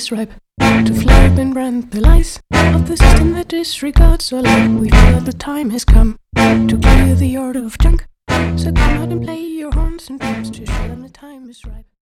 is ripe to flare up and brand the lies of the system that disregards all life. We feel that the time has come to clear the order of junk. So come out and play your horns and drums to show them the time is ripe.